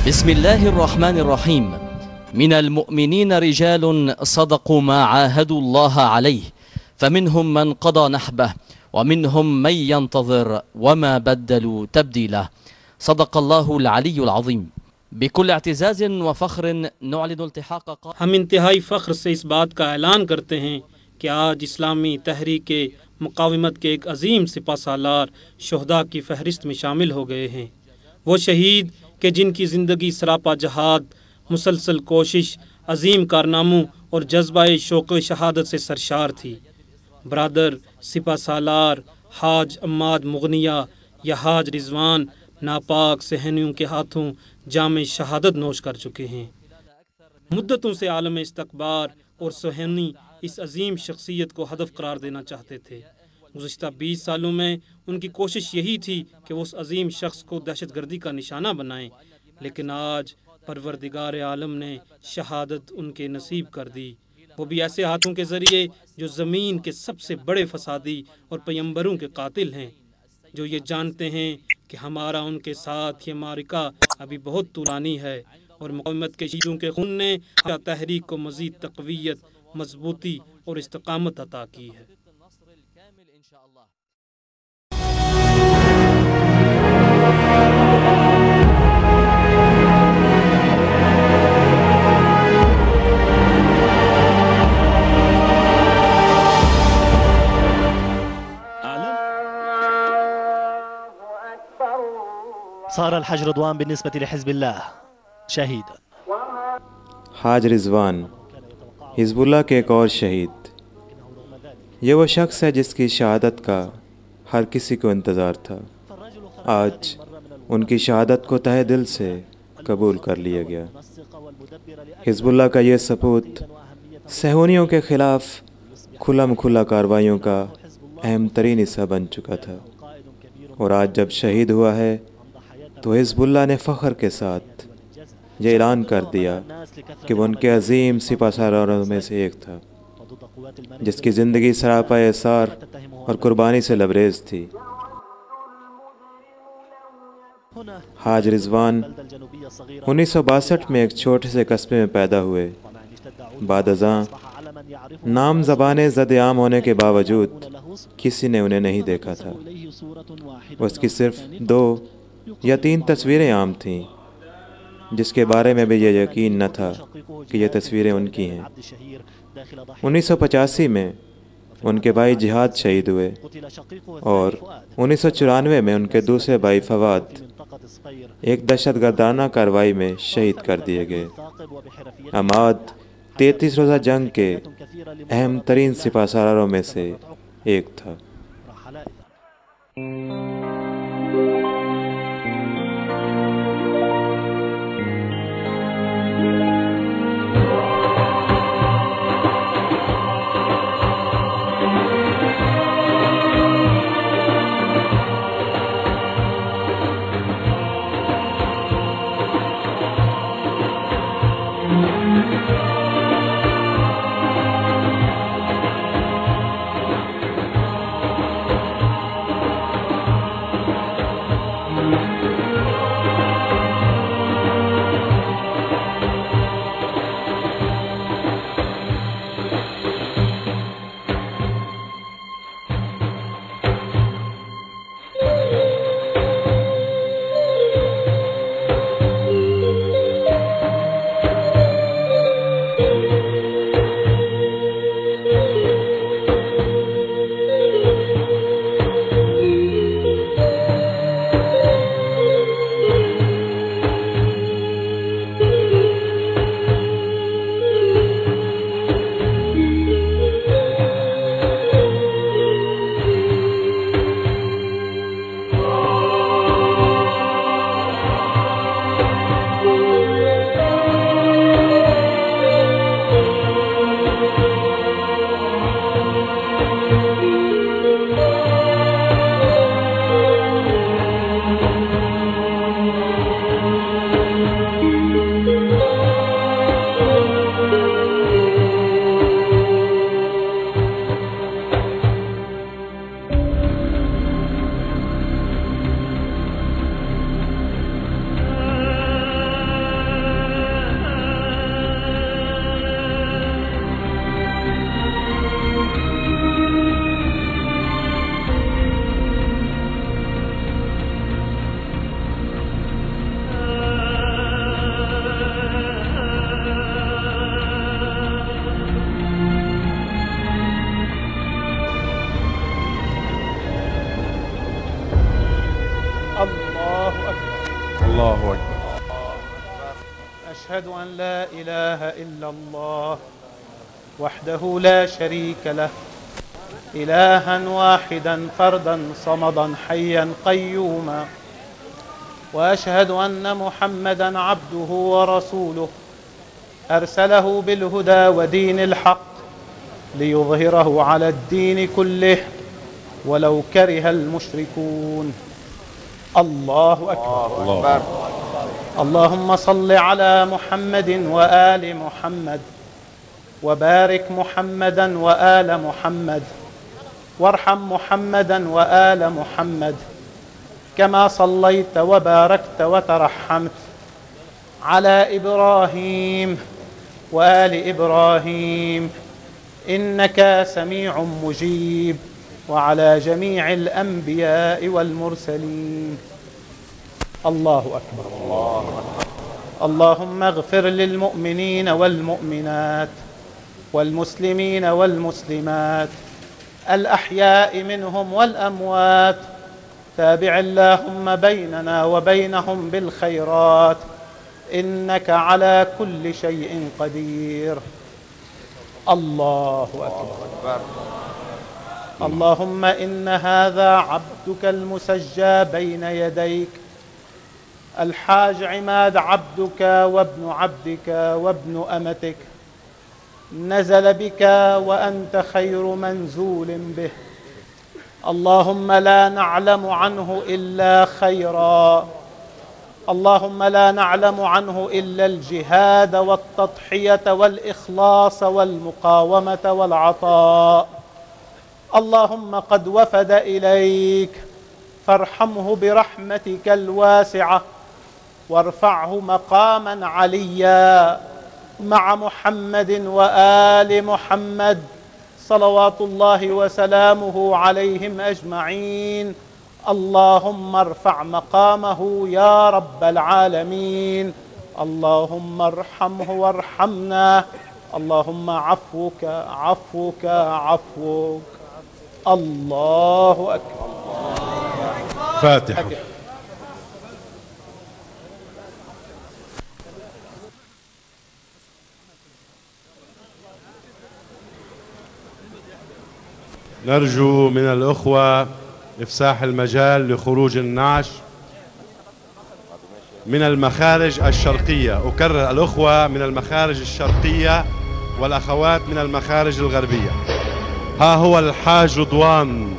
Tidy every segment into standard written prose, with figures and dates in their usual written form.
بسم الله الرحمن الرحيم. من المؤمنين رجال صدقوا ما عاهدوا الله عليه فمنهم من قضى نحبه ومنهم من ينتظر وما بدلوا تبديلا. صدق الله العلي العظيم. بكل اعتزاز وفخر نعلن التحاق ہم انتہائی فخر سے اس بات کا اعلان کرتے ہیں کہ آج اسلامی تحریک مقاومت کے ایک عظیم سپہ سالار شہداء کی فہرست میں شامل ہو گئے ہیں۔ وہ شہید کہ جن کی زندگی سراپا جہاد، مسلسل کوشش، عظیم کارناموں اور جذبہ شوق شہادت سے سرشار تھی۔ برادر سپہ سالار حاج عماد مغنیہ یا حاج رضوان ناپاک صحنیوں کے ہاتھوں جام شہادت نوش کر چکے ہیں۔ مدتوں سے عالم استکبار اور صہیونی اس عظیم شخصیت کو ہدف قرار دینا چاہتے تھے۔ گزشتہ 20 سالوں میں ان کی کوشش یہی تھی کہ وہ اس عظیم شخص کو دہشت گردی کا نشانہ بنائیں، لیکن آج پروردگار عالم نے شہادت ان کے نصیب کر دی، وہ بھی ایسے ہاتھوں کے ذریعے جو زمین کے سب سے بڑے فسادی اور پیمبروں کے قاتل ہیں، جو یہ جانتے ہیں کہ ہمارا ان کے ساتھ یہ معرکہ ابھی بہت طولانی ہے اور مقاومت کے شہیدوں کے خون نے تحریک کو مزید تقویت، مضبوطی اور استقامت عطا کی ہے۔ صار الحاج رضوان بالنسبة لحزب الله شهيدا۔ حاج رضوان حزب اللہ کے ایک اور شہید۔ یہ وہ شخص ہے جس کی شہادت کا ہر کسی کو انتظار تھا۔ آج ان کی شہادت کو تہہ دل سے قبول کر لیا گیا۔ حزب اللہ کا یہ سپوت صہیونیوں کے خلاف کھلم کھلا کارروائیوں کا اہم ترین حصہ بن چکا تھا، اور آج جب شہید ہوا ہے تو حزب اللہ نے فخر کے ساتھ یہ اعلان کر دیا کہ وہ ان کے عظیم سپہ سالاروں میں سے ایک تھا، جس کی زندگی سراپا ایثار اور قربانی سے لبریز تھی۔ حاج رضوان 1962 میں ایک چھوٹے سے قصبے میں پیدا ہوئے۔ بعد ازاں نام زبانیں زد عام ہونے کے باوجود کسی نے انہیں نہیں دیکھا تھا۔ اس کی صرف 2 یا 3 تصویریں عام تھیں، جس کے بارے میں بھی یہ یقین نہ تھا کہ یہ تصویریں ان کی ہیں۔ 1985 میں ان کے بھائی جہاد شہید ہوئے اور 1994 میں ان کے دوسرے بھائی فواد ایک دہشت گردانہ کارروائی میں شہید کر دیے گئے۔ عماد 33 روزہ جنگ کے اہم ترین سپہ سالاروں میں سے ایک تھا۔ وأشهد أن لا إله إلا الله وحده لا شريك له، إلها واحدا فردا صمدا حيا قيوما. وأشهد أن محمدا عبده ورسوله أرسله بالهدى ودين الحق ليظهره على الدين كله ولو كره المشركون. الله أكبر. الله أكبر. اللهم صل على محمد وآل محمد، وبارك محمدا وآل محمد، وارحم محمدا وآل محمد كما صليت وباركت وترحمت على إبراهيم وآل إبراهيم إنك سميع مجيب، وعلى جميع الأنبياء والمرسلين. الله أكبر. الله أكبر. اللهم اغفر للمؤمنين والمؤمنات والمسلمين والمسلمات الأحياء منهم والأموات. تابع اللهم بيننا وبينهم بالخيرات إنك على كل شيء قدير. الله أكبر. اللهم إن هذا عبدك المسجى بين يديك الحاج عماد عبدك وابن عبدك وابن أمتك، نزل بك وأنت خير منزول به. اللهم لا نعلم عنه إلا خيرا، اللهم لا نعلم عنه إلا الجهاد والتضحية والإخلاص والمقاومة والعطاء. اللهم قد وفد إليك فارحمه برحمتك الواسعة، وارفعه مقاما عليا مع محمد وآل محمد صلوات الله وسلامه عليهم أجمعين. اللهم ارفع مقامه يا رب العالمين. اللهم ارحمه وارحمنا. اللهم عفوك عفوك عفوك. الله أكبر. فاتحة. نرجو من الأخوة إفساح المجال لخروج النعش من المخارج الشرقية. أكرر، الأخوة من المخارج الشرقية والأخوات من المخارج الغربية. ها هو الحاج رضوان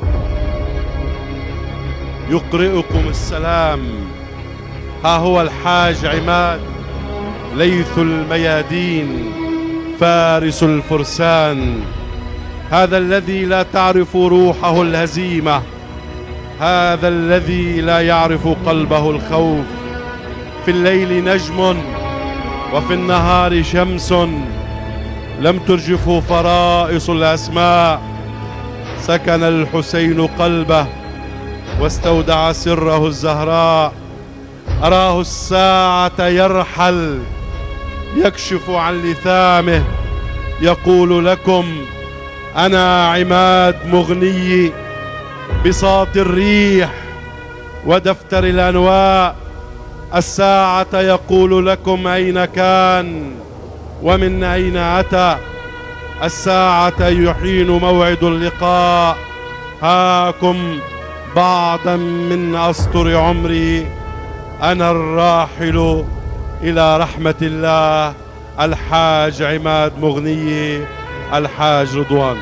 يقرئكم السلام. ها هو الحاج عماد ليث الميادين فارس الفرسان، هذا الذي لا تعرف روحه الهزيمة، هذا الذي لا يعرف قلبه الخوف. في الليل نجم وفي النهار شمس، لم ترجفه فرائص الأسماء. سكن الحسين قلبه واستودع سره الزهراء. أراه الساعة يرحل يكشف عن لثامه، يقول لكم أنا عماد مغني بساط الريح ودفتر الأنواء. الساعة يقول لكم أين كان ومن أين أتى. الساعة يحين موعد اللقاء. هاكم بعضا من أسطر عمري، أنا الراحل إلى رحمة الله، الحاج عماد مغني، الحاج رضوان.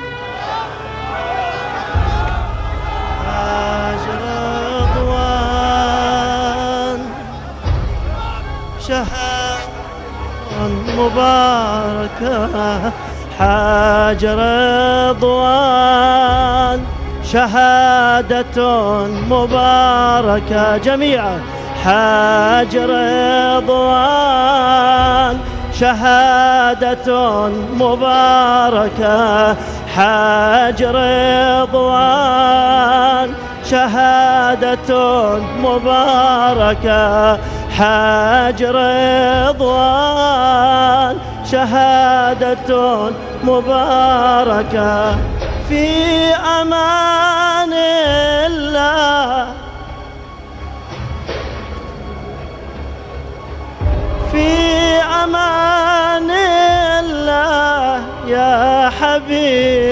حاج رضوان شهادة مباركة، حاج رضوان شهادة مباركة جميعا. حاج رضوان شهادة مباركة، حاج رضوان شهادة مباركة، حاج رضوان شهادة مباركة. في أمان الله، في أمان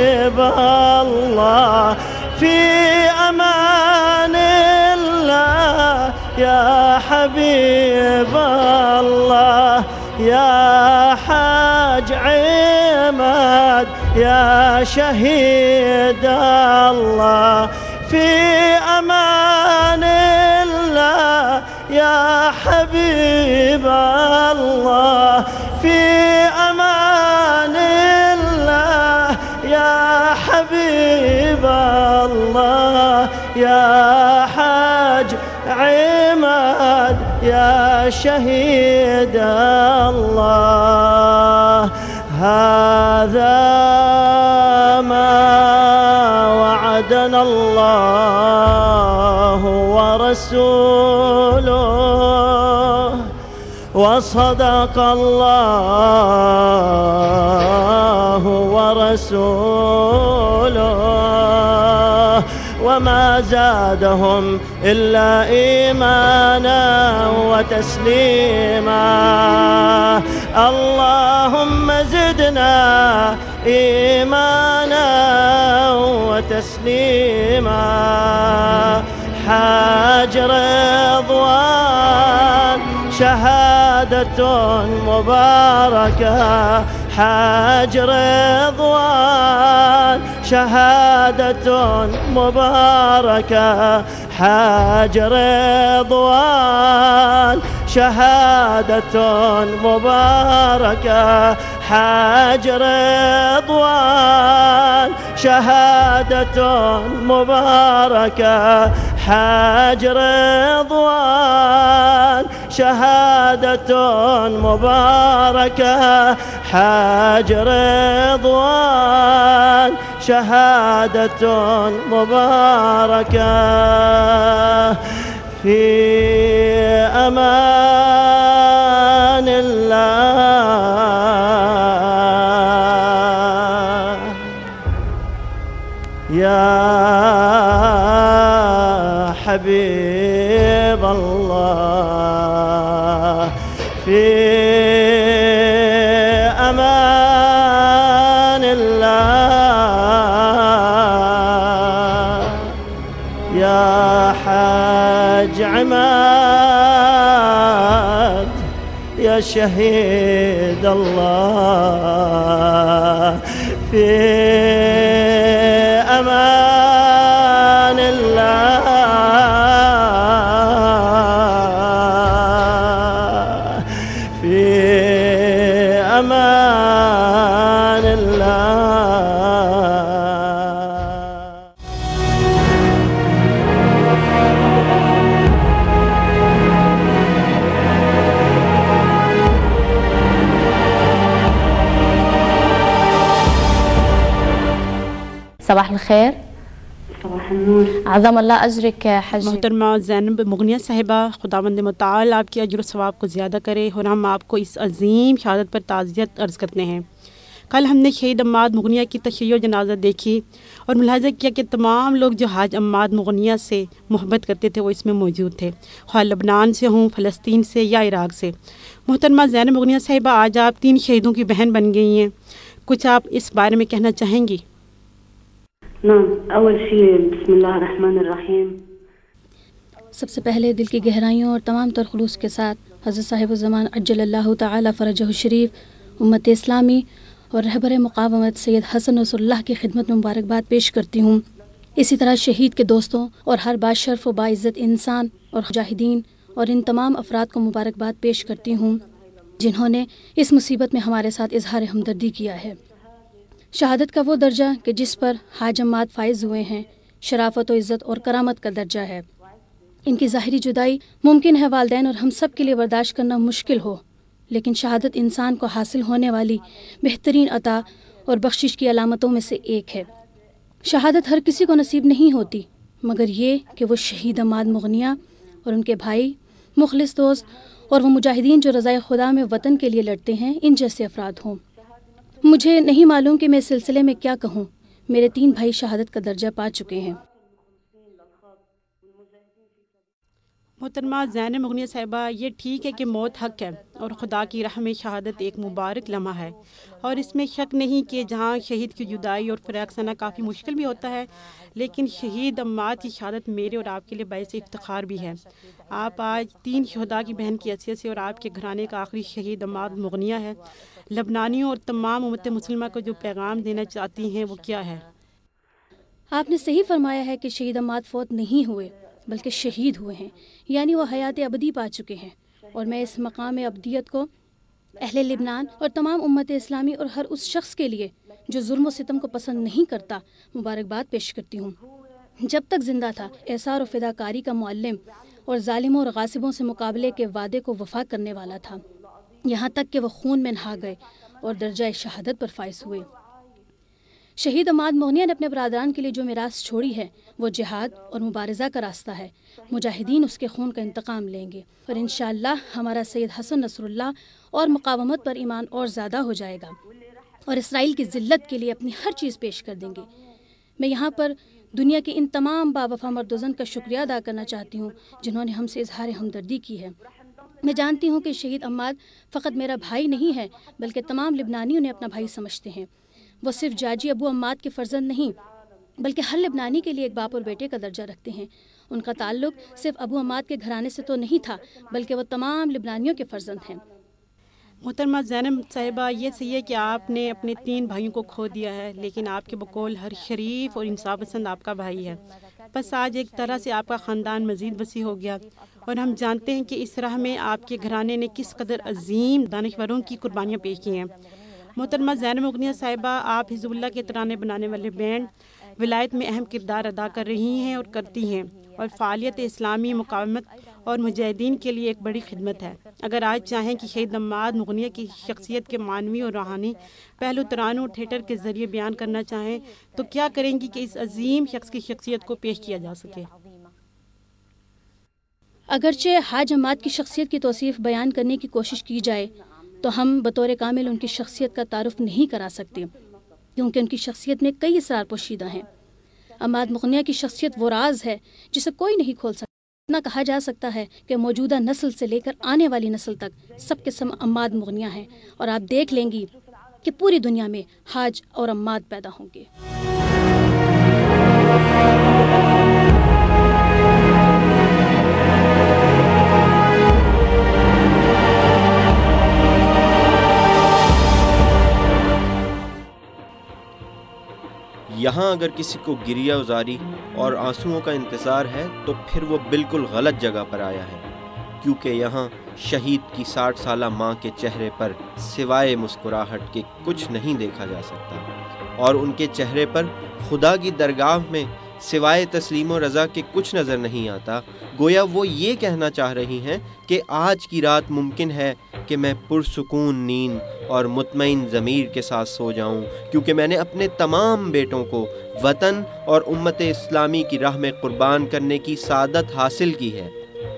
حبيب الله في أمان الله يا حبيب الله يا حاج عماد يا شهيد الله في أمان الله يا حبيب الله في أمان الله يا حبيب الله يا حاج عماد يا شهيد الله هذا ما وعدنا الله ورسوله وصدق الله ورسوله وما زادهم إلا إيمانا وتسليما اللهم زدنا إيمانا وتسليما حاج رضوان شهادة مباركة حاج رضوان شهادة مباركة حاج رضوان شهادة مباركة حاج رضوان شهادة مباركة حاج رضوان شهادة مباركة حاج رضوان شهادة مباركة في أمان الله يا حبيب الله في أمان الله يا حاج عماد يا شهيد الله في أمان الله في أمان الله صباح الخير صباح النور عظم अल्लाह अजरक हज मोहतरमा ज़ैनब मुगनिया साहिबा खुदावंद मुताल आपकी अजर सवाब को ज़्यादा करे और हम आपको इस अजीम शहादत पर ताज़ियत अर्ज़ करते हैं। कल हमने शहीद अम्माद मुगनिया की तशय्यो जनाजा देखी और मुलाहिज़ा किया कि तमाम लोग जो हाज अम्माद मुगनिया से मोहब्बत करते थे वो इसमें मौजूद थे, ख्वाह लबनान से हों, फ़लस्तीन से या इराक़ से। मोहतरमा ज़ैनब मुगनिया साहिबा आज आप 3 शहीदों की बहन बन गई हैं, कुछ आप इस बारे में कहना चाहेंगी? सबसे पहले दिल की गहराइयों और तमाम तर खुलूस के साथ हज़रत साहिब ज़मान अज्जलल्लाहु ताला फ़रजहु शरीफ, उम्मत इस्लामी और रहबर मुक़ावमत सैयद हसन नसरुल्लाह की खिदमत में मुबारकबाद पेश करती हूँ। इसी तरह शहीद के दोस्तों और हर बाशर्फ व बाइज़्ज़त इंसान और मुजाहिदीन और इन तमाम अफराद को मुबारकबाद पेश करती हूँ जिन्होंने इस मुसीबत में हमारे साथ इजहार हमदर्दी किया है। शहादत का वो दर्जा कि जिस पर हाज अम्माद फ़ाइज़ हुए हैं शराफ़त व इज़्ज़त और करामत का दर्जा है। इनकी ज़ाहिरी जुदाई मुमकिन है वालिदैन और हम सब के लिए बर्दाश्त करना मुश्किल हो, लेकिन शहादत इंसान को हासिल होने वाली बेहतरीन अता और बख्शिश की अलामतों में से एक है। शहादत हर किसी को नसीब नहीं होती, मगर ये कि वो शहीद अम्माद मुगनिया और उनके भाई, मुखलिस दोस्त और वो मुजाहिदीन जो रज़ाए खुदा में वतन के लिए लड़ते हैं, इन जैसे अफराद हों। मुझे नहीं मालूम कि मैं इस सिलसिले में क्या कहूँ। मेरे 3 भाई शहादत का दर्जा पा चुके हैं। محترمہ زینب مغنیہ صاحبہ، یہ ٹھیک ہے کہ موت حق ہے اور خدا کی راہ میں شہادت ایک مبارک لمحہ ہے، اور اس میں شک نہیں کہ جہاں شہید کی جدائی اور فراق سنا کافی مشکل بھی ہوتا ہے، لیکن شہید عماد کی شہادت میرے اور آپ کے لیے باعث افتخار بھی ہے۔ آپ آج 3 شہداء کی بہن کی حیثیت سے اور آپ کے گھرانے کا آخری شہید عماد مغنیہ ہے، لبنانیوں اور تمام امت مسلمہ کو جو پیغام دینا چاہتی ہیں وہ کیا ہے؟ آپ نے صحیح فرمایا ہے کہ شہید عماد فوت نہیں ہوئے بلکہ شہید ہوئے ہیں، یعنی وہ حیات ابدی پا چکے ہیں، اور میں اس مقام ابدیت کو اہل لبنان اور تمام امت اسلامی اور ہر اس شخص کے لیے جو ظلم و ستم کو پسند نہیں کرتا مبارکباد پیش کرتی ہوں۔ جب تک زندہ تھا احسار و فداکاری کا معلم اور ظالموں اور غاصبوں سے مقابلے کے وعدے کو وفا کرنے والا تھا، یہاں تک کہ وہ خون میں نہا گئے اور درجہ شہادت پر فائز ہوئے۔ شہید عماد مغنیہ نے اپنے برادران کے لیے جو میراث چھوڑی ہے وہ جہاد اور مبارزہ کا راستہ ہے۔ مجاہدین اس کے خون کا انتقام لیں گے، اور انشاءاللہ ہمارا سید حسن نصر اللہ اور مقاومت پر ایمان اور زیادہ ہو جائے گا، اور اسرائیل کی ذلت کے لیے اپنی ہر چیز پیش کر دیں گے۔ میں یہاں پر دنیا کے ان تمام باوفا مرد و زن کا شکریہ ادا کرنا چاہتی ہوں جنہوں نے ہم سے اظہار ہمدردی کی ہے۔ میں جانتی ہوں کہ شہید عماد فقط میرا بھائی نہیں ہے بلکہ تمام لبنانیوں نے اپنا بھائی سمجھتے ہیں۔ وہ صرف جاجی ابو عماد کے فرزند نہیں بلکہ ہر لبنانی کے لیے ایک باپ اور بیٹے کا درجہ رکھتے ہیں۔ ان کا تعلق صرف ابو عماد کے گھرانے سے تو نہیں تھا بلکہ وہ تمام لبنانیوں کے فرزند ہیں۔ محترمہ زینب صاحبہ، یہ صحیح ہے کہ آپ نے اپنے 3 بھائیوں کو کھو دیا ہے، لیکن آپ کے بقول ہر شریف اور انصاف پسند آپ کا بھائی ہے۔ بس آج ایک طرح سے آپ کا خاندان مزید وسیع ہو گیا، اور ہم جانتے ہیں کہ اس راہ میں آپ کے گھرانے نے کس قدر عظیم دانشوروں کی قربانیاں پیش کی ہیں۔ محترمہ زینب مغنیہ صاحبہ، آپ حزب اللہ کے ترانے بنانے والے بینڈ ولایت میں اہم کردار ادا کر رہی ہیں اور کرتی ہیں، اور فعالیت اسلامی مقاومت اور مجاہدین کے لیے ایک بڑی خدمت ہے۔ اگر آج چاہیں کہ شہید عماد مغنیہ کی شخصیت کے معنوی اور روحانی پہلو ترانوں اور تھیٹر کے ذریعے بیان کرنا چاہیں تو کیا کریں گی کہ اس عظیم شخص کی شخصیت کو پیش کیا جا سکے؟ اگرچہ حاج عماد کی شخصیت کی توصیف بیان کرنے کی کوشش کی جائے تو ہم بطور کامل ان کی شخصیت کا تعارف نہیں کرا سکتے، کیونکہ ان کی شخصیت میں کئی اسرار پوشیدہ ہیں۔ عماد مغنیہ کی شخصیت وہ راز ہے جسے کوئی نہیں کھول سکتا۔ اتنا کہا جا سکتا ہے کہ موجودہ نسل سے لے کر آنے والی نسل تک سب کے سب عماد مغنیہ ہیں، اور آپ دیکھ لیں گی کہ پوری دنیا میں حاج اور عماد پیدا ہوں گے۔ یہاں اگر کسی کو گریہ ازاری اور آنسوؤں کا انتظار ہے تو پھر وہ بالکل غلط جگہ پر آیا ہے، کیونکہ یہاں شہید کی 60 سالہ ماں کے چہرے پر سوائے مسکراہٹ کے کچھ نہیں دیکھا جا سکتا، اور ان کے چہرے پر خدا کی درگاہ میں سوائے تسلیم و رضا کے کچھ نظر نہیں آتا۔ گویا وہ یہ کہنا چاہ رہی ہیں کہ آج کی رات ممکن ہے کہ میں پرسکون نیند اور مطمئن ضمیر کے ساتھ سو جاؤں، کیونکہ میں نے اپنے تمام بیٹوں کو وطن اور امت اسلامی کی راہ میں قربان کرنے کی سعادت حاصل کی ہے۔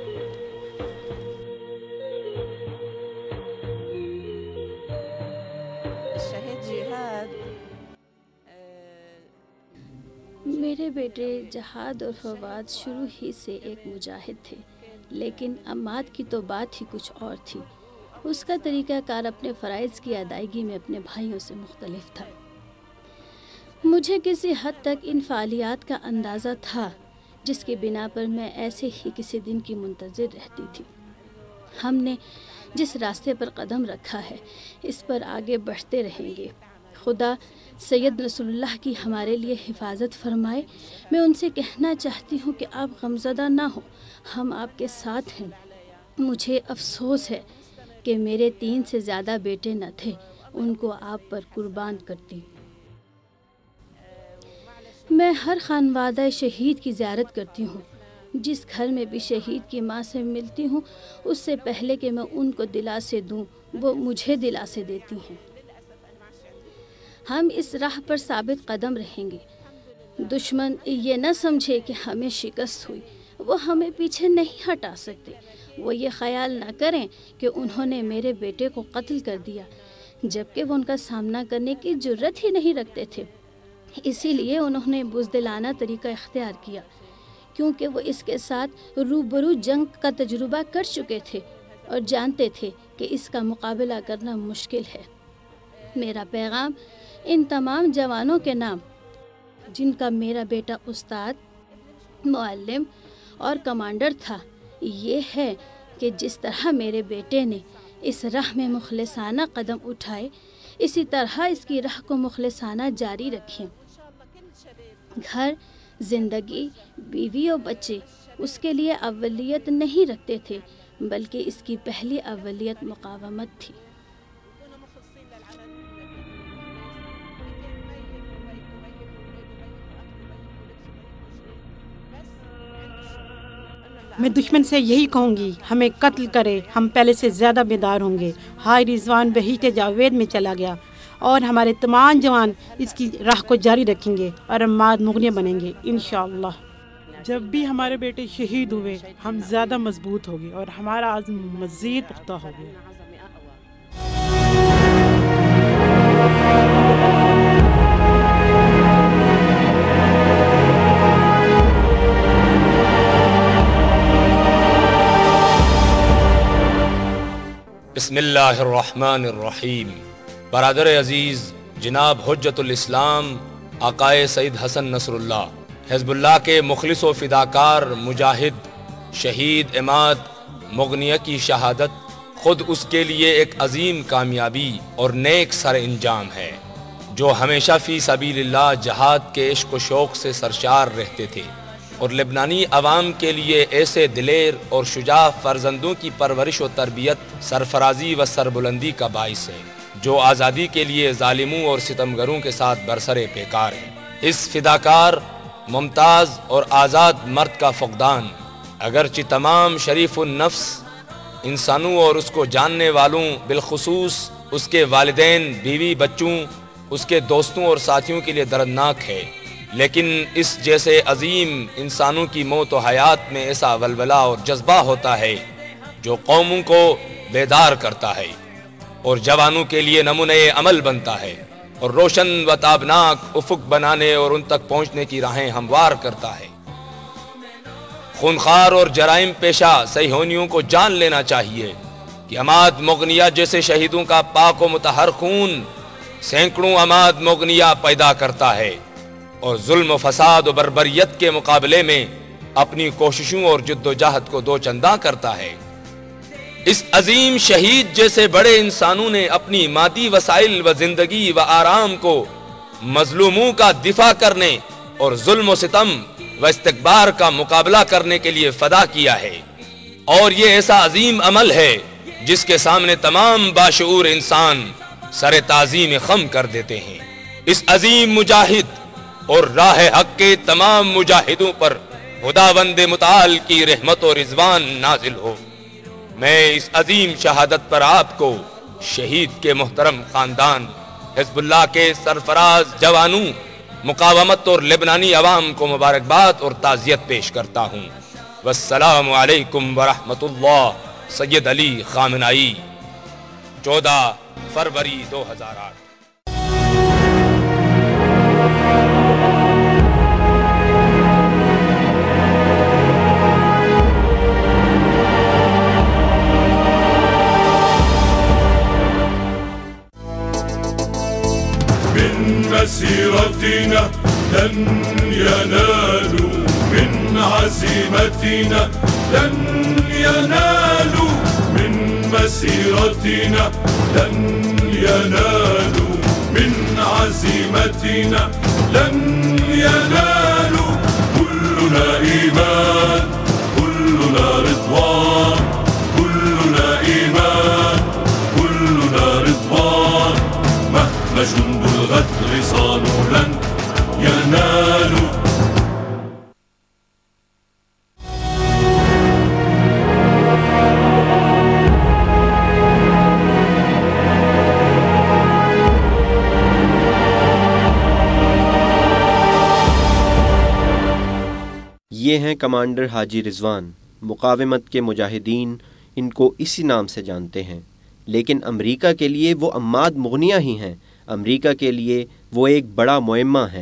میرے بیٹے جہاد اور فواد شروع ہی سے ایک مجاہد تھے، لیکن عماد کی تو بات ہی کچھ اور تھی۔ اس کا طریقہ کار اپنے فرائض کی ادائیگی میں اپنے بھائیوں سے مختلف تھا۔ مجھے کسی حد تک ان فعالیات کا اندازہ تھا جس کی بنا پر میں ایسے ہی کسی دن کی منتظر رہتی تھی۔ ہم نے جس راستے پر قدم رکھا ہے اس پر آگے بڑھتے رہیں گے۔ خدا سید رسول اللہ کی ہمارے لیے حفاظت فرمائے۔ میں ان سے کہنا چاہتی ہوں کہ آپ غمزدہ نہ ہو، ہم آپ کے ساتھ ہیں۔ مجھے افسوس ہے کہ میرے 3 سے زیادہ بیٹے نہ تھے، ان کو آپ پر قربان کرتی۔ میں ہر خانوادہ شہید کی زیارت کرتی ہوں۔ جس گھر میں بھی شہید کی ماں سے ملتی ہوں، اس سے پہلے کہ میں ان کو دلاسے دوں وہ مجھے دلاسے دیتی ہیں۔ ہم اس راہ پر ثابت قدم رہیں گے۔ دشمن یہ نہ سمجھے کہ ہمیں شکست ہوئی، وہ ہمیں پیچھے نہیں ہٹا سکتے۔ وہ یہ خیال نہ کریں کہ انہوں نے میرے بیٹے کو قتل کر دیا، جبکہ وہ ان کا سامنا کرنے کی جرت ہی نہیں رکھتے تھے۔ اسی لیے انہوں نے بزدلانہ طریقہ اختیار کیا، کیونکہ وہ اس کے ساتھ روبرو جنگ کا تجربہ کر چکے تھے اور جانتے تھے کہ اس کا مقابلہ کرنا مشکل ہے۔ میرا پیغام ان تمام جوانوں کے نام، جن کا میرا بیٹا استاد، معلم اور کمانڈر تھا، یہ ہے کہ جس طرح میرے بیٹے نے اس راہ میں مخلصانہ قدم اٹھائے، اسی طرح اس کی راہ کو مخلصانہ جاری رکھیں۔ گھر، زندگی، بیوی اور بچے اس کے لیے اولیت نہیں رکھتے تھے، بلکہ اس کی پہلی اولیت مقاومت تھی۔ میں دشمن سے یہی کہوں گی، ہمیں قتل کرے، ہم پہلے سے زیادہ بیدار ہوں گے۔ ہائی رضوان بہشت جاوید میں چلا گیا اور ہمارے تمام جوان اس کی راہ کو جاری رکھیں گے اور عماد مغنیہ بنیں گے انشاءاللہ۔ جب بھی ہمارے بیٹے شہید ہوئے ہم زیادہ مضبوط ہو گئے اور ہمارا عزم مزید پختہ ہو گیا۔ بسم اللہ الرحمن الرحیم۔ برادر عزیز جناب حجت الاسلام آقائے سید حسن نصر اللہ، حزب اللہ کے مخلص و فداکار مجاہد شہید عماد مغنیہ کی شہادت خود اس کے لیے ایک عظیم کامیابی اور نیک سر انجام ہے، جو ہمیشہ فی سبیل اللہ جہاد کے عشق و شوق سے سرشار رہتے تھے اور لبنانی عوام کے لیے ایسے دلیر اور شجاع فرزندوں کی پرورش و تربیت سرفرازی و سربلندی کا باعث ہے، جو آزادی کے لیے ظالموں اور ستمگروں کے ساتھ برسر پیکار ہیں۔ اس فداکار، ممتاز اور آزاد مرد کا فقدان اگرچہ تمام شریف النفس انسانوں اور اس کو جاننے والوں بالخصوص اس کے والدین، بیوی، بچوں، اس کے دوستوں اور ساتھیوں کے لیے دردناک ہے، لیکن اس جیسے عظیم انسانوں کی موت و حیات میں ایسا ولولہ اور جذبہ ہوتا ہے جو قوموں کو بیدار کرتا ہے اور جوانوں کے لیے نمونۂ عمل بنتا ہے اور روشن و تابناک افق بنانے اور ان تک پہنچنے کی راہیں ہموار کرتا ہے۔ خونخوار اور جرائم پیشہ صہیونیوں کو جان لینا چاہیے کہ عماد مغنیہ جیسے شہیدوں کا پاک و مطہر خون سینکڑوں عماد مغنیہ پیدا کرتا ہے اور ظلم و فساد و بربریت کے مقابلے میں اپنی کوششوں اور جد و جہد کو دو چنداں کرتا ہے۔ اس عظیم شہید جیسے بڑے انسانوں نے اپنی مادی وسائل و زندگی و آرام کو مظلوموں کا دفاع کرنے اور ظلم و ستم و استکبار کا مقابلہ کرنے کے لیے فدا کیا ہے، اور یہ ایسا عظیم عمل ہے جس کے سامنے تمام باشعور انسان سر تعظیم خم کر دیتے ہیں۔ اس عظیم مجاہد اور راہ حق کے تمام مجاہدوں پر خداوند متعال کی رحمت و رضوان نازل ہو۔ میں اس عظیم شہادت پر آپ کو، شہید کے محترم خاندان، حزب اللہ کے سرفراز جوانوں، مقاومت اور لبنانی عوام کو مبارکباد اور تعزیت پیش کرتا ہوں۔ والسلام علیکم ورحمۃ اللہ۔ سید علی خامنائی، 14 فروری 2008۔ مسيرتنا لن ينالوا من عزيمتنا، لن ينالوا من مسيرتنا، لن ينالوا من عزيمتنا، لن ينالوا. كلنا إيمان، كلنا رضوان، كلنا إيمان، كلنا رضوان. مهما جند الغدر صانوا لن ينالوا. یہ ہیں کمانڈر حاجی رضوان۔ مقاومت کے مجاہدین ان کو اسی نام سے جانتے ہیں، لیکن امریکہ کے لیے وہ عماد مغنیہ ہی ہیں۔ امریکہ کے لیے وہ ایک بڑا معمہ ہیں۔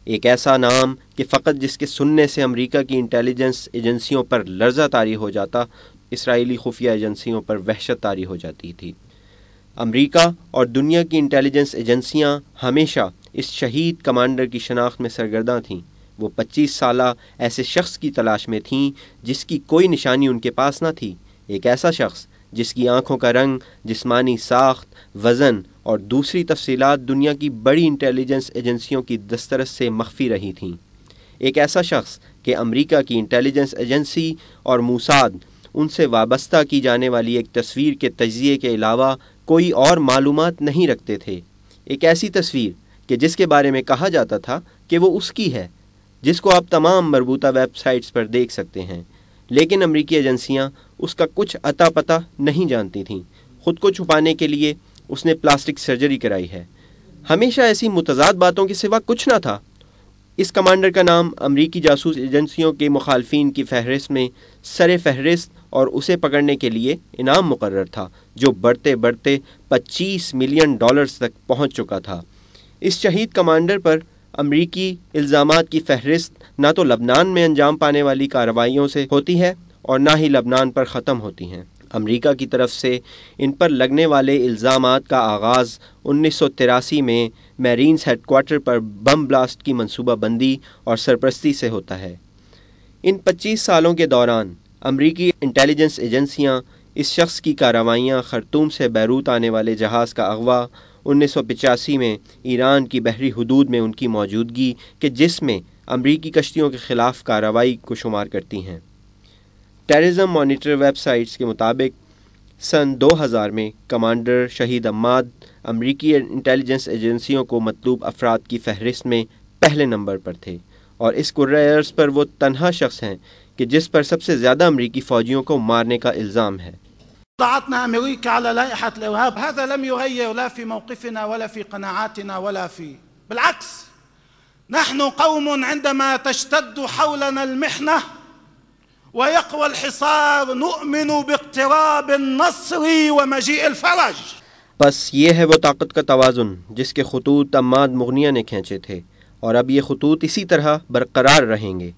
ایک ایسا نام کہ فقط جس کے سننے سے امریکہ کی انٹیلیجنس ایجنسیوں پر لرزہ طاری ہو جاتا، اسرائیلی خفیہ ایجنسیوں پر وحشت طاری ہو جاتی تھی۔ امریکہ اور دنیا کی انٹیلیجنس ایجنسیاں ہمیشہ اس شہید کمانڈر کی شناخت میں سرگرداں تھیں۔ وہ 25 سالہ ایسے شخص کی تلاش میں تھیں جس کی کوئی نشانی ان کے پاس نہ تھی، ایک ایسا شخص جس کی آنکھوں کا رنگ، جسمانی ساخت، وزن اور دوسری تفصیلات دنیا کی بڑی انٹیلیجنس ایجنسیوں کی دسترس سے مخفی رہی تھیں، ایک ایسا شخص کہ امریکہ کی انٹیلیجنس ایجنسی اور موساد ان سے وابستہ کی جانے والی ایک تصویر کے تجزیے کے علاوہ کوئی اور معلومات نہیں رکھتے تھے، ایک ایسی تصویر کہ جس کے بارے میں کہا جاتا تھا کہ وہ اس کی ہے، جس کو آپ تمام مربوطہ ویب سائٹس پر دیکھ سکتے ہیں، لیکن امریکی ایجنسیاں اس کا کچھ عطا پتہ نہیں جانتی تھیں۔ خود کو چھپانے کے لیے اس نے پلاسٹک سرجری کرائی ہے۔ ہمیشہ ایسی متضاد باتوں کے سوا کچھ نہ تھا۔ اس کمانڈر کا نام امریکی جاسوس ایجنسیوں کے مخالفین کی فہرست میں سر فہرست اور اسے پکڑنے کے لیے انعام مقرر تھا، جو بڑھتے بڑھتے $25 ملین تک پہنچ چکا تھا۔ اس شہید کمانڈر پر امریکی الزامات کی فہرست نہ تو لبنان میں انجام پانے والی کارروائیوں سے ہوتی ہے اور نہ ہی لبنان پر ختم ہوتی ہیں۔ امریکہ کی طرف سے ان پر لگنے والے الزامات کا آغاز 1983 میں میرینز ہیڈ کوارٹر پر بم بلاسٹ کی منصوبہ بندی اور سرپرستی سے ہوتا ہے۔ ان 25 سالوں کے دوران امریکی انٹیلیجنس ایجنسیاں اس شخص کی کارروائیاں، خرطوم سے بیروت آنے والے جہاز کا اغوا، 1985 میں ایران کی بحری حدود میں ان کی موجودگی کہ جس میں امریکی کشتیوں کے خلاف کارروائی کو شمار کرتی ہیں۔ ٹیررزم مانیٹر ویب سائٹس کے مطابق سن 2000 میں کمانڈر شہید عماد امریکی انٹیلیجنس ایجنسیوں کو مطلوب افراد کی فہرست میں پہلے نمبر پر تھے، اور اس کرۂ ارض پر وہ تنہا شخص ہیں کہ جس پر سب سے زیادہ امریکی فوجیوں کو مارنے کا الزام ہے۔ وضعتنا أمريكا على لائحة الإرهاب، هذا لم يغير لا في موقفنا ولا في قناعاتنا ولا في، بالعكس نحن قوم عندما تشتد حولنا المحنة ويقوى الحصار نؤمن باقتراب النصر ومجيء الفرج۔ بس یہ ہے وہ طاقت کا توازن جس کے خطوط عماد مغنیہ نے کھینچے تھے، اور اب یہ خطوط اسی طرح برقرار رہیں گے۔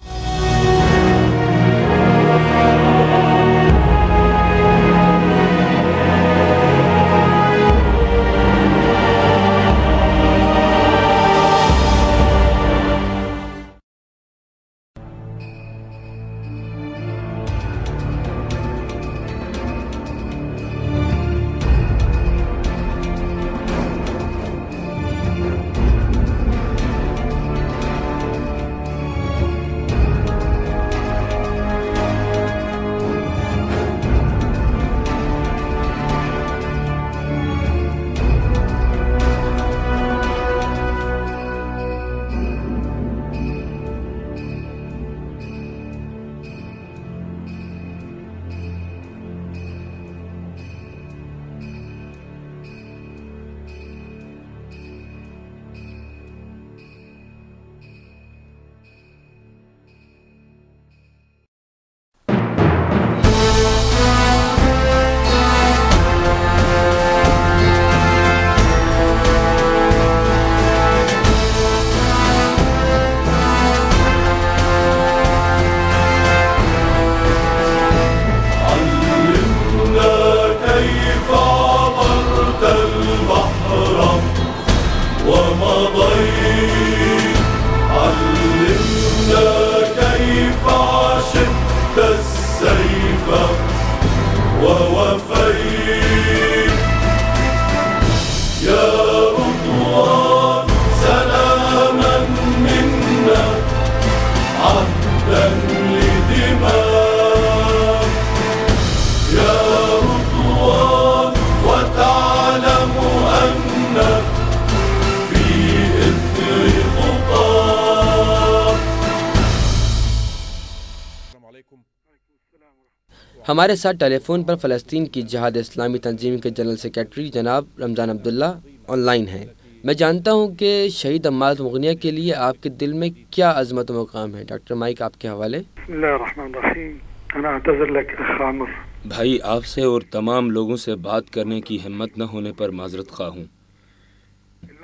ہمارے ساتھ ٹیلی فون پر فلسطین کی جہاد اسلامی تنظیم کے جنرل سیکریٹری جناب رمضان عبداللہ آن لائن ہیں۔ میں جانتا ہوں کہ شہید عماد مغنیہ کے لیے آپ کے دل میں کیا عظمت و مقام ہے۔ ڈاکٹر مائک آپ کے حوالے۔ بسم اللہ الرحمن الرحیم۔ انا اعتذر لك اخ عامر۔ بھائی آپ سے اور تمام لوگوں سے بات کرنے کی ہمت نہ ہونے پر معذرت خواہ ہوں۔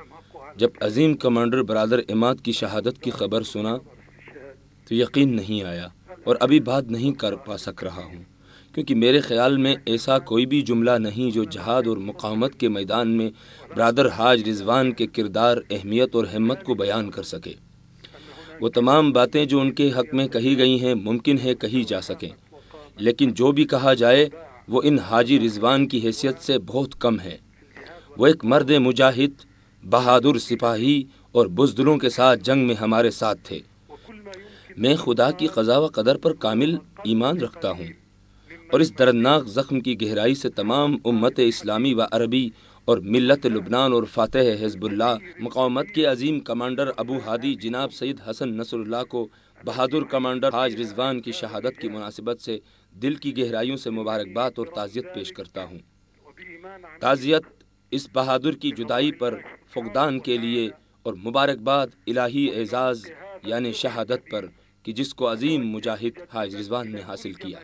جب عظیم کمانڈر برادر عماد کی شہادت کی خبر سنا تو یقین نہیں آیا اور ابھی بات نہیں کر سک رہا ہوں، کیونکہ میرے خیال میں ایسا کوئی بھی جملہ نہیں جو جہاد اور مقاومت کے میدان میں برادر حاج رضوان کے کردار، اہمیت اور ہمت کو بیان کر سکے۔ وہ تمام باتیں جو ان کے حق میں کہی گئی ہیں ممکن ہے کہی جا سکیں، لیکن جو بھی کہا جائے وہ ان حاجی رضوان کی حیثیت سے بہت کم ہے۔ وہ ایک مرد مجاہد، بہادر سپاہی اور بزدلوں کے ساتھ جنگ میں ہمارے ساتھ تھے۔ میں خدا کی قضا و قدر پر کامل ایمان رکھتا ہوں اور اس دردناک زخم کی گہرائی سے تمام امت اسلامی و عربی اور ملت لبنان اور فاتح حزب اللہ مقاومت کے عظیم کمانڈر ابو ہادی جناب سید حسن نصر اللہ کو بہادر کمانڈر حاج رضوان کی شہادت کی مناسبت سے دل کی گہرائیوں سے مبارکباد اور تعزیت پیش کرتا ہوں۔ تعزیت اس بہادر کی جدائی پر فقدان کے لیے اور مبارکباد الہی اعزاز یعنی شہادت پر کہ جس کو عظیم مجاہد حاج رضوان نے حاصل کیا۔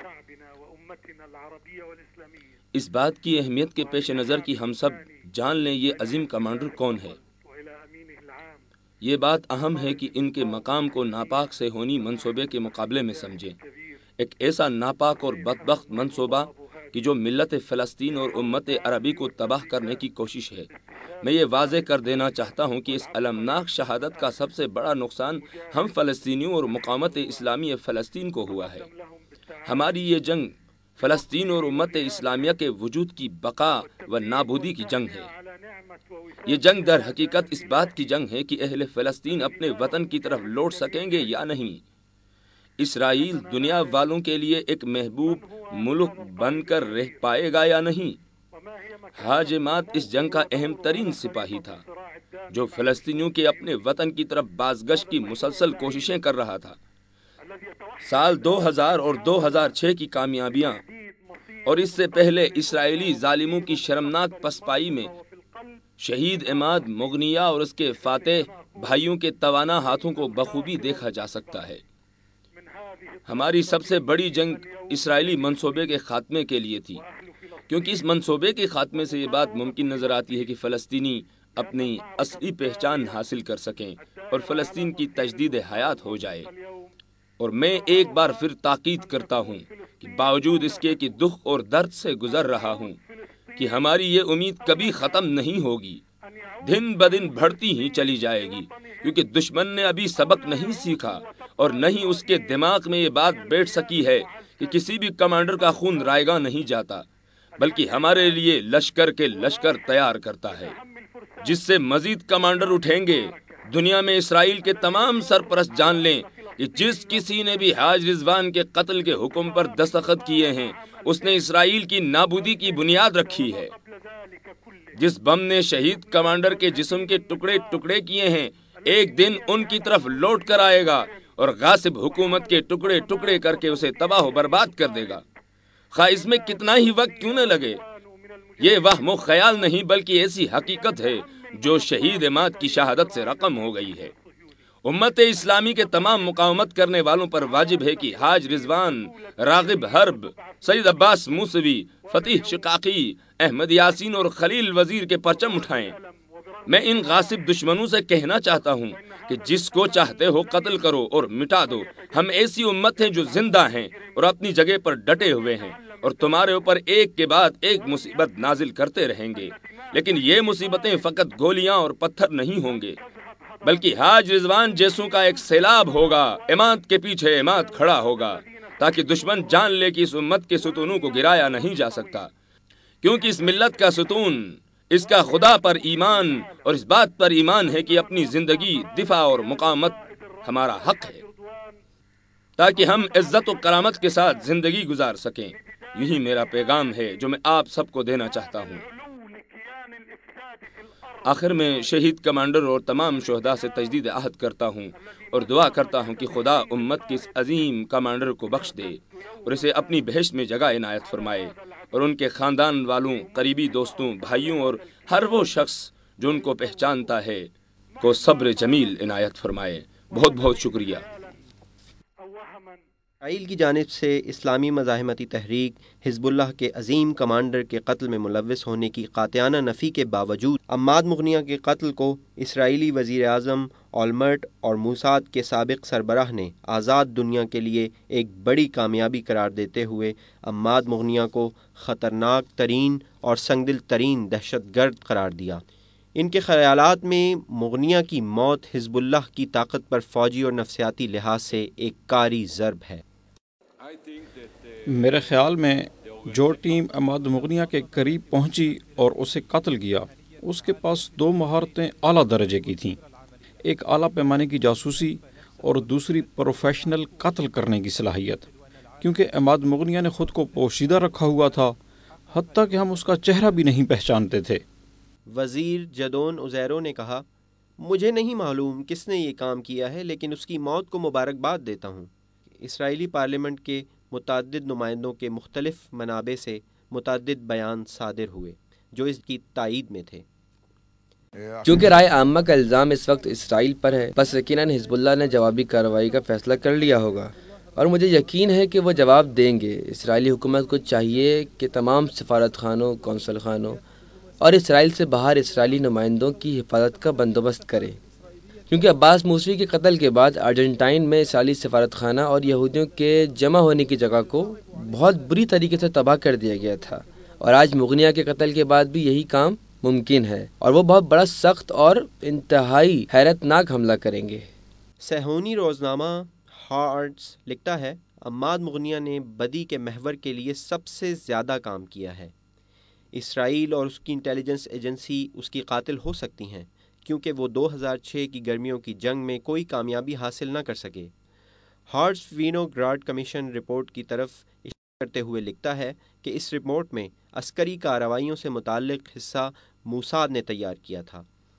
اس بات کی اہمیت کے پیش نظر کہ ہم سب جان لیں یہ عظیم کمانڈر کون ہے۔ یہ بات اہم ہے کہ ان کے مقام کو ناپاک سے ہونی منصوبے کے مقابلے میں سمجھیں، ایک ایسا ناپاک اور بدبخت منصوبہ کہ جو ملت فلسطین اور امت عربی کو تباہ کرنے کی کوشش ہے۔ میں یہ واضح کر دینا چاہتا ہوں کہ اس المناک شہادت کا سب سے بڑا نقصان ہم فلسطینیوں اور مقاومت اسلامی فلسطین کو ہوا ہے۔ ہماری یہ جنگ فلسطین اور امت اسلامیہ کے وجود کی بقا و نابودی کی جنگ ہے۔ یہ جنگ در حقیقت اس بات کی جنگ ہے کہ اہل فلسطین اپنے وطن کی طرف لوٹ سکیں گے یا نہیں۔ اسرائیل دنیا والوں کے لیے ایک محبوب ملک بن کر رہ پائے گا یا نہیں۔ حاج عماد اس جنگ کا اہم ترین سپاہی تھا جو فلسطینیوں کے اپنے وطن کی طرف بازگشت کی مسلسل کوششیں کر رہا تھا۔ سال 2000 اور 2006 کی کامیابیاں اور اس سے پہلے اسرائیلی ظالموں کی شرمناک پسپائی میں شہید عماد مغنیہ اور اس کے فاتح بھائیوں کے توانا ہاتھوں کو بخوبی دیکھا جا سکتا ہے۔ ہماری سب سے بڑی جنگ اسرائیلی منصوبے کے خاتمے کے لیے تھی، کیونکہ اس منصوبے کے خاتمے سے یہ بات ممکن نظر آتی ہے کہ فلسطینی اپنی اصلی پہچان حاصل کر سکیں اور فلسطین کی تجدید حیات ہو جائے۔ اور میں ایک بار پھر تاکید کرتا ہوں کہ باوجود اس کے کہ دکھ اور درد سے گزر رہا ہوں کہ ہماری یہ امید کبھی ختم نہیں ہوگی، دن بدن بڑھتی ہی چلی جائے گی، کیونکہ دشمن نے ابھی سبق نہیں سیکھا اور نہ ہی اس کے دماغ میں یہ بات بیٹھ سکی ہے کہ کسی بھی کمانڈر کا خون رائیگاں نہیں جاتا، بلکہ ہمارے لیے لشکر کے لشکر تیار کرتا ہے جس سے مزید کمانڈر اٹھیں گے۔ دنیا میں اسرائیل کے تمام سرپرست جان لیں کہ جس کسی نے بھی حاج رضوان کے قتل کے حکم پر دستخط کیے ہیں اس نے اسرائیل کی نابودی کی بنیاد رکھی ہے۔ جس بم نے شہید کمانڈر کے جسم کے ٹکڑے ٹکڑے کیے ہیں ایک دن ان کی طرف لوٹ کر آئے گا اور غاصب حکومت کے ٹکڑے ٹکڑے کر کے اسے تباہ و برباد کر دے گا، خواہ اس میں کتنا ہی وقت کیوں نہ لگے۔ یہ وہم و خیال نہیں بلکہ ایسی حقیقت ہے جو شہید عماد کی شہادت سے رقم ہو گئی ہے۔ امت اسلامی کے تمام مقاومت کرنے والوں پر واجب ہے کہ حاج رضوان، راغب حرب، سید عباس موسوی، فتح شقاقی، احمد یاسین اور خلیل وزیر کے پرچم اٹھائیں۔ میں ان غاصب دشمنوں سے کہنا چاہتا ہوں کہ جس کو چاہتے ہو قتل کرو اور مٹا دو، ہم ایسی امت ہیں جو زندہ ہیں اور اپنی جگہ پر ڈٹے ہوئے ہیں اور تمہارے اوپر ایک کے بعد ایک مصیبت نازل کرتے رہیں گے، لیکن یہ مصیبتیں فقط گولیاں اور پتھر نہیں ہوں گے بلکہ حاج رضوان جیسوں کا ایک سیلاب ہوگا۔ عماد کے پیچھے عماد کھڑا ہوگا تاکہ دشمن جان لے کہ اس امت کے ستونوں کو گرایا نہیں جا سکتا، کیونکہ اس ملت کا ستون اس کا خدا پر ایمان اور اس بات پر ایمان ہے کہ اپنی زندگی دفاع اور مقاومت ہمارا حق ہے تاکہ ہم عزت و کرامت کے ساتھ زندگی گزار سکیں۔ یہی میرا پیغام ہے جو میں آپ سب کو دینا چاہتا ہوں۔ آخر میں شہید کمانڈر اور تمام شہداء سے تجدید عہد کرتا ہوں اور دعا کرتا ہوں کہ خدا امت کے اس عظیم کمانڈر کو بخش دے اور اسے اپنی بہشت میں جگہ عنایت فرمائے، اور ان کے خاندان والوں، قریبی دوستوں، بھائیوں اور ہر وہ شخص جو ان کو پہچانتا ہے کو صبر جمیل عنایت فرمائے۔ بہت بہت شکریہ۔ اسرائیل کی جانب سے اسلامی مزاحمتی تحریک حزب اللہ کے عظیم کمانڈر کے قتل میں ملوث ہونے کی قاطعانہ نفی کے باوجود عماد مغنیہ کے قتل کو اسرائیلی وزیر اعظم اولمرٹ اور موساد کے سابق سربراہ نے آزاد دنیا کے لیے ایک بڑی کامیابی قرار دیتے ہوئے عماد مغنیہ کو خطرناک ترین اور سنگدل ترین دہشت گرد قرار دیا۔ ان کے خیالات میں مغنیہ کی موت حزب اللہ کی طاقت پر فوجی اور نفسیاتی لحاظ سے ایک کاری ضرب ہے۔ میرے خیال میں جو ٹیم عماد مغنیہ کے قریب پہنچی اور اسے قتل کیا، اس کے پاس دو مہارتیں اعلیٰ درجے کی تھیں، ایک اعلیٰ پیمانے کی جاسوسی اور دوسری پروفیشنل قتل کرنے کی صلاحیت، کیونکہ عماد مغنیہ نے خود کو پوشیدہ رکھا ہوا تھا، حتیٰ کہ ہم اس کا چہرہ بھی نہیں پہچانتے تھے۔ وزیر جدون عزیرو نے کہا، مجھے نہیں معلوم کس نے یہ کام کیا ہے، لیکن اس کی موت کو مبارکباد دیتا ہوں۔ اسرائیلی پارلیمنٹ کے متعدد نمائندوں کے مختلف منابع سے متعدد بیان صادر ہوئے جو اس کی تائید میں تھے۔ چونکہ رائے عامہ کا الزام اس وقت اسرائیل پر ہے، بس یقیناً حزب اللہ نے جوابی کارروائی کا فیصلہ کر لیا ہوگا، اور مجھے یقین ہے کہ وہ جواب دیں گے۔ اسرائیلی حکومت کو چاہیے کہ تمام سفارت خانوں، قونصل خانوں اور اسرائیل سے باہر اسرائیلی نمائندوں کی حفاظت کا بندوبست کرے، کیونکہ عباس موسوی کے قتل کے بعد ارجنٹائن میں اسرائیلی سفارت خانہ اور یہودیوں کے جمع ہونے کی جگہ کو بہت بری طریقے سے تباہ کر دیا گیا تھا، اور آج مغنیہ کے قتل کے بعد بھی یہی کام ممکن ہے، اور وہ بہت بڑا، سخت اور انتہائی حیرت ناک حملہ کریں گے۔ صہیونی روزنامہ ہارٹس لکھتا ہے، عماد مغنیہ نے بدی کے محور کے لیے سب سے زیادہ کام کیا ہے۔ اسرائیل اور اس کی انٹیلیجنس ایجنسی اس کی قاتل ہو سکتی ہیں، کیونکہ وہ 2006 کی گرمیوں کی جنگ میں کوئی کامیابی حاصل نہ کر سکے۔ ہارٹس وینو گراڈ کمیشن رپورٹ کی طرف اشارہ کرتے ہوئے لکھتا ہے کہ اس رپورٹ میں عسکری کارروائیوں سے متعلق حصہ موساد نے تیار کیا تھا،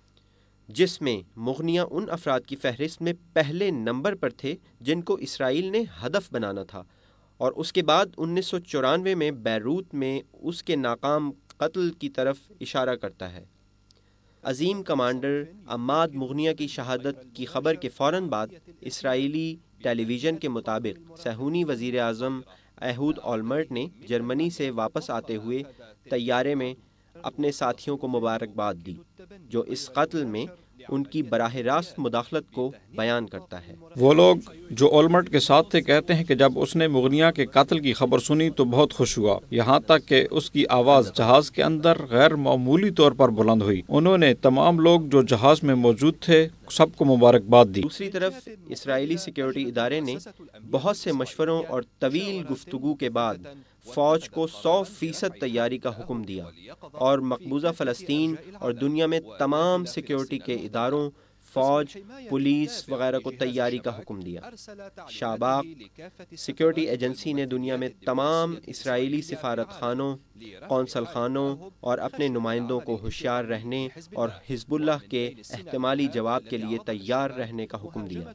جس میں مغنیہ ان افراد کی فہرست میں پہلے نمبر پر تھے جن کو اسرائیل نے ہدف بنانا تھا، اور اس کے بعد 1994 میں بیروت میں اس کے ناکام قتل کی طرف اشارہ کرتا ہے۔ عظیم کمانڈر عماد مغنیہ کی شہادت کی خبر کے فوراً بعد اسرائیلی ٹیلی ویژن کے مطابق صہیونی وزیر اعظم ایہود اولمرٹ نے جرمنی سے واپس آتے ہوئے طیارے میں اپنے ساتھیوں کو مبارکباد دی، جو اس قتل میں ان کی براہ راست مداخلت کو بیان کرتا ہے۔ وہ لوگ جو اولمرٹ کے ساتھ تھے کہتے ہیں کہ جب اس نے مغنیہ کے قتل کی خبر سنی تو بہت خوش ہوا، یہاں تک کہ اس کی آواز جہاز کے اندر غیر معمولی طور پر بلند ہوئی۔ انہوں نے تمام لوگ جو جہاز میں موجود تھے سب کو مبارکباد دی۔ دوسری طرف اسرائیلی سیکیورٹی ادارے نے بہت سے مشوروں اور طویل گفتگو کے بعد فوج کو 100% تیاری کا حکم دیا، اور مقبوضہ فلسطین اور دنیا میں تمام سیکیورٹی کے اداروں، فوج، پولیس وغیرہ کو تیاری کا حکم دیا۔ شاباک سیکیورٹی ایجنسی نے دنیا میں تمام اسرائیلی سفارت خانوں، قونصل خانوں اور اپنے نمائندوں کو ہوشیار رہنے اور حزب اللہ کے احتمالی جواب کے لیے تیار رہنے کا حکم دیا۔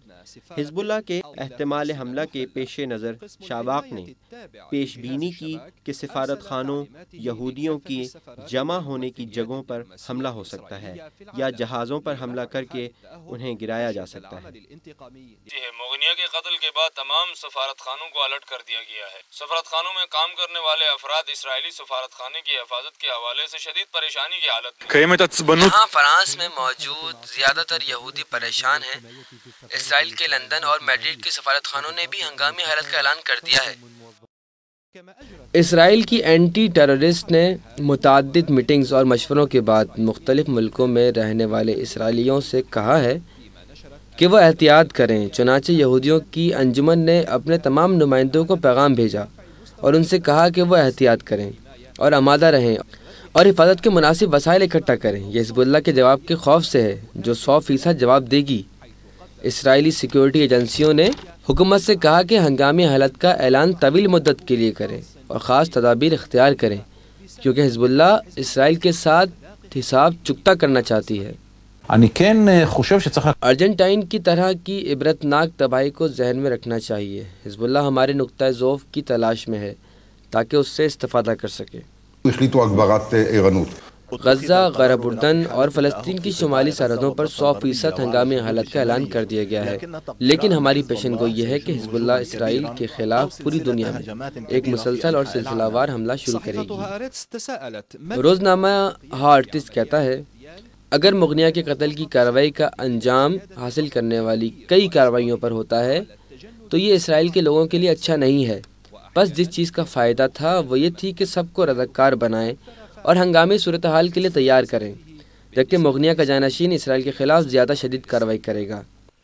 حزب اللہ کے احتمال حملہ کے پیش نظر شاباک نے پیش بینی کی کہ سفارت خانوں، یہودیوں کی جمع ہونے کی جگہوں پر حملہ ہو سکتا ہے یا جہازوں پر حملہ کر کے انہیں گرایا جا سکتا ہے۔ مغنیہ کے قتل کے بعد تمام سفارت خانوں کو الرٹ کر دیا گیا ہے۔ سفارت خانوں میں کام کرنے والے افراد اسرائیلی سفارت خانے کی حفاظت کے حوالے سے شدید پریشانی کی حالت میں۔ یہاں فرانس میں موجود زیادہ تر یہودی پریشان ہیں۔ اسرائیل کے لندن اور میڈرڈ کے سفارت خانوں نے بھی ہنگامی حالت کا اعلان کر دیا ہے۔ اسرائیل کی اینٹی ٹیررسٹ نے متعدد میٹنگز اور مشوروں کے بعد مختلف ملکوں میں رہنے والے اسرائیلیوں سے کہا ہے کہ وہ احتیاط کریں۔ چنانچہ یہودیوں کی انجمن نے اپنے تمام نمائندوں کو پیغام بھیجا اور ان سے کہا کہ وہ احتیاط کریں اور آمادہ رہیں اور حفاظت کے مناسب وسائل اکٹھا کریں۔ یہ حزب اللہ کے جواب کے خوف سے ہے جو 100% جواب دے گی۔ اسرائیلی سیکیورٹی ایجنسیوں نے حکومت سے کہا کہ ہنگامی حالت کا اعلان طویل مدت کے لیے کریں اور خاص تدابیر اختیار کریں، کیونکہ حزب اللہ اسرائیل کے ساتھ حساب چکتا کرنا چاہتی ہے۔ ارجنٹائن کی طرح کی عبرتناک تباہی کو ذہن میں رکھنا چاہیے۔ حزب اللہ ہمارے نقطۂ ضعف کی تلاش میں ہے تاکہ اس سے استفادہ کر سکے۔ गज़ा, गरब उर्दन और फ़लस्तीन की शुमाली सरहदों पर 100% हंगामी हालत का ऐलान कर दिया गया है, लेकिन हमारी पेशेनगोई यह है कि हिज़्बुल्लाह इसराइल के खिलाफ पूरी दुनिया में एक मुसलसल और सिलसिलावार हमला शुरू करेगी। रोज़नामा हार्टिस कहता है, अगर मुगनिया के कत्ल की कार्रवाई का अंजाम हासिल करने वाली कई कार्रवाइयों पर होता है तो ये इसराइल के लोगों के लिए अच्छा नहीं है। बस जिस चीज़ का फ़ायदा था वो ये थी कि सबको रज़ाकार बनाएं और हंगामी सूरत हाल के लिए तैयार करें, जबकि मुगनिया का जानशीन इसराइल के ख़िलाफ़ ज़्यादा शदीद कार्रवाई करेगा।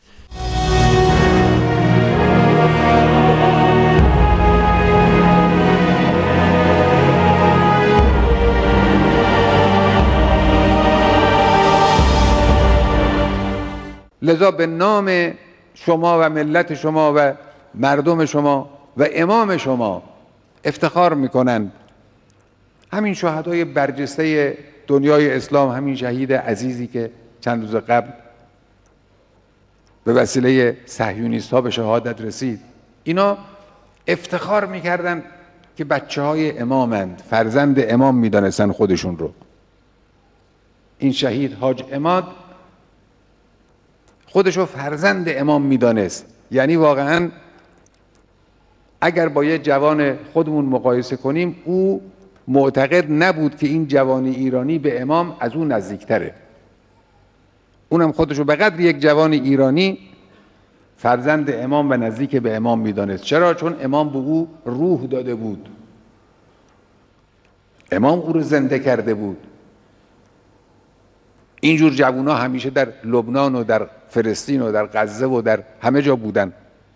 لذا به نام شما و ملت شما و مردم شما و امام شما افتخار میکنن همین شهدای برجسته دنیای اسلام، همین شهید عزیزی که چند روز قبل به وسیله صهیونیست ها به شهادت رسید، اینا افتخار میکردن که بچه های امامند، فرزند امام میدانستن خودشون رو. این شهید حاج عماد خودشو فرزند امام میدانست. یعنی واقعا اگر با یه جوان خودمون مقایسه کنیم، او معتقد نبود که این جوان ایرانی به امام از اون نزدیکتره. اونم خودشو به قدر یک جوان ایرانی فرزند امام و نزدیک به امام میدانست. چرا؟ چون امام به او روح داده بود، امام او رو زنده کرده بود. اینجور جوونا همیشه در لبنان و در فلسطین و در غزه و در همه جا بودن،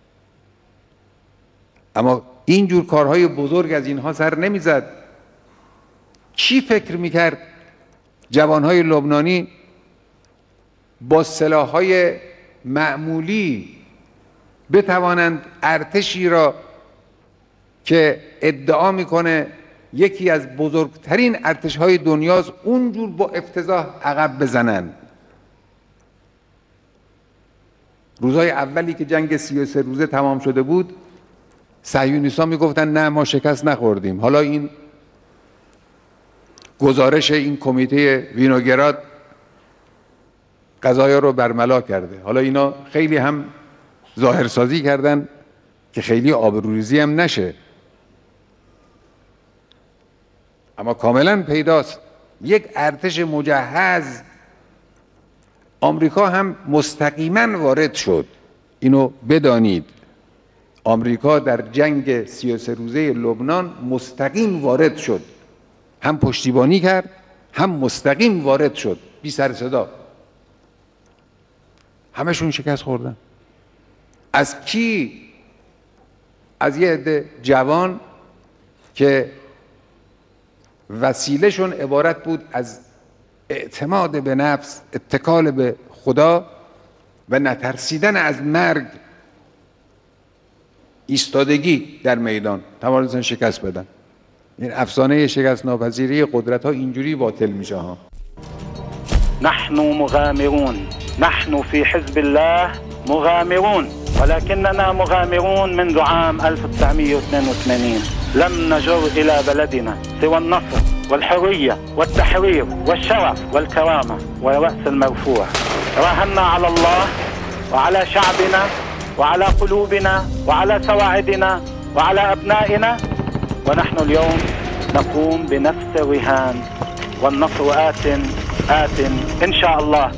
اما اینجور کارهای بزرگ از اینها سر نمیزد. کی فکر میکرد جوانهای لبنانی با سلاحهای معمولی بتوانند ارتشی را که ادعا میکنه یکی از بزرگترین ارتشهای دنیاست اونجور با افتضاح عقب بزنن؟ روزهای اولی که جنگ 33 روزه تمام شده بود، صهیونیست‌ها میگفتن نه ما شکست نخوردیم. حالا این گزارش این کمیته وینوگراد قضایا رو برملا کرده. حالا اینا خیلی هم ظاهرسازی کردن که خیلی آبروریزی هم نشه، اما کاملا پیداست یک ارتش مجهز. آمریکا هم مستقیما وارد شد، اینو بدانید. آمریکا در جنگ 33 روزه لبنان مستقیم وارد شد، هم پشتیبانی کرد هم مستقیم وارد شد، بی سر صدا. همشون شکست خوردن. از کی؟ از یه عده جوان که وسیلهشون عبارت بود از اعتماد به نفس، اتکال به خدا و نترسیدن از مرگ، ایستادگی در میدان، توانستن شکست بدن. این افسانه شکست ناپذیری قدرت ها اینجوری باطل میشه ها. نحن مغامرون، نحن في حزب الله مغامرون، ولكننا مغامرون منذ عام 1982. لم نجر إلى بلدنا سوى النصر والحرية والتحرير والشرف والكرامة والرأس المرفوع. راهنا على الله وعلى شعبنا وعلى قلوبنا وعلى سواعدنا وعلى أبنائنا، ونحن اليوم نقوم بنفس الرهان، والنصر آت إن شاء الله.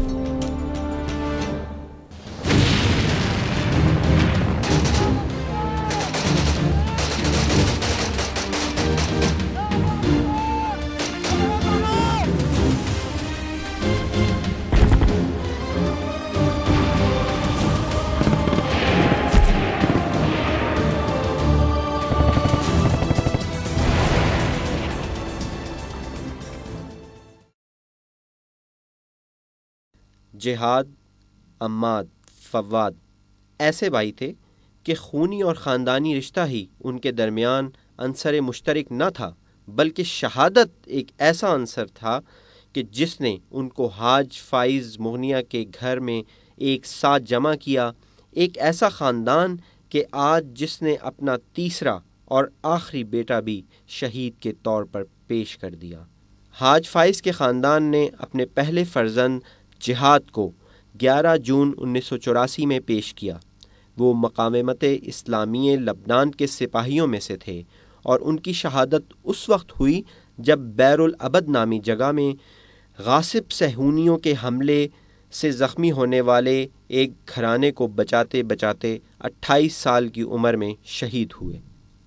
जिहाद, अम्माद, फवाद ऐसे भाई थे कि खूनी और ख़ानदानी रिश्ता ही उनके दरमियान अंसर मुश्तरक न था, बल्कि शहादत एक ऐसा अंसर था कि जिसने उनको हाज फाइज़ मुगनिया के घर में एक साथ जमा किया। एक ऐसा ख़ानदान कि आज जिसने अपना तीसरा और आखिरी बेटा भी शहीद के तौर पर पेश कर दिया। حاج فائز کے خاندان نے اپنے پہلے فرزند جہاد کو 11 جون 1984 میں پیش کیا۔ وہ مقاومت اسلامی لبنان کے سپاہیوں میں سے تھے اور ان کی شہادت اس وقت ہوئی جب بیر العبد نامی جگہ میں غاصب صہیونیوں کے حملے سے زخمی ہونے والے ایک گھرانے کو بچاتے بچاتے 28 سال کی عمر میں شہید ہوئے۔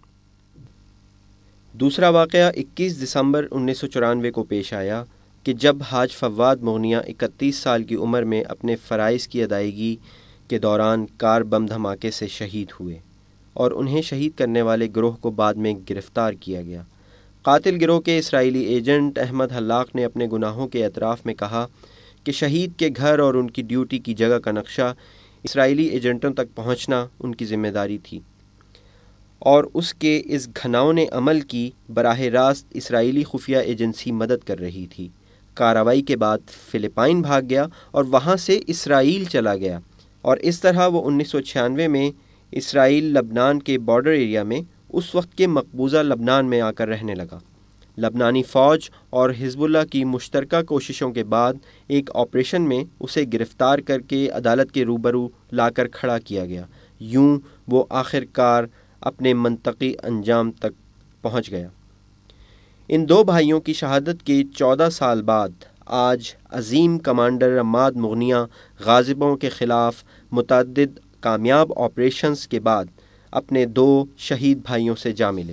دوسرا واقعہ 21 دسمبر 1994 کو پیش آیا کہ جب حاج فواد مغنیہ 31 سال کی عمر میں اپنے فرائض کی ادائیگی کے دوران کار بم دھماکے سے شہید ہوئے اور انہیں شہید کرنے والے گروہ کو بعد میں گرفتار کیا گیا۔ قاتل گروہ کے اسرائیلی ایجنٹ احمد حلاق نے اپنے گناہوں کے اعتراف میں کہا کہ شہید کے گھر اور ان کی ڈیوٹی کی جگہ کا نقشہ اسرائیلی ایجنٹوں تک پہنچنا ان کی ذمہ داری تھی اور اس کے اس گھناؤنے عمل کی براہ راست اسرائیلی خفیہ ایجنسی مدد کر رہی تھی۔ کارروائی کے بعد فلپائن بھاگ گیا اور وہاں سے اسرائیل چلا گیا اور اس طرح وہ 1996 میں اسرائیل لبنان کے بارڈر ایریا میں اس وقت کے مقبوضہ لبنان میں آ کر رہنے لگا۔ لبنانی فوج اور حزب اللہ کی مشترکہ کوششوں کے بعد ایک آپریشن میں اسے گرفتار کر کے عدالت کے روبرو لا کر کھڑا کیا گیا۔ یوں وہ آخر کار اپنے منطقی انجام تک پہنچ گیا۔ ان دو بھائیوں کی شہادت کے 14 سال بعد آج عظیم کمانڈر عماد مغنیہ غاصبوں کے خلاف متعدد کامیاب آپریشنز کے بعد اپنے 2 شہید بھائیوں سے جا ملے۔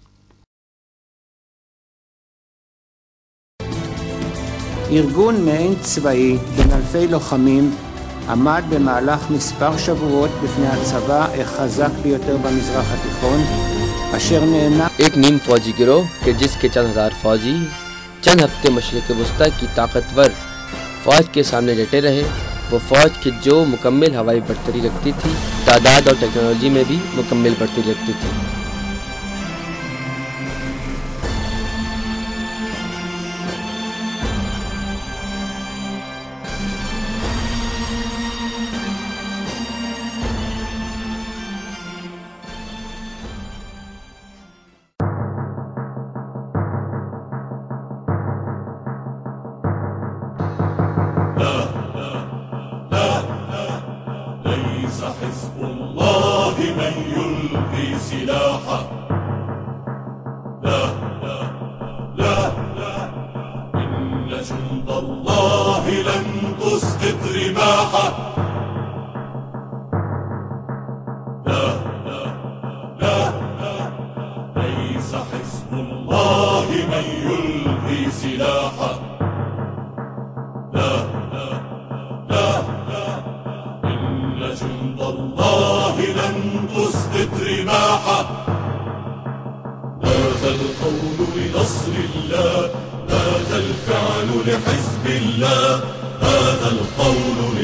ארגון מעין צבאי בין אלפי לוחמים עמד במהלך מספר שבועות בפני הצבא החזק ביותר במזרח התיכון, אשר נהנה ایک نیم فوجی گروہ کہ جس کے چند ہزار فوجی چند ہفتے مشرق وسطی کی طاقتور فوج کے سامنے ڈٹے رہے، وہ فوج کی جو مکمل ہوائی برتری رکھتی تھی، تعداد اور ٹیکنالوجی میں بھی مکمل برتری رکھتی تھی۔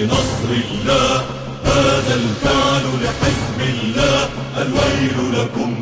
الويل لكم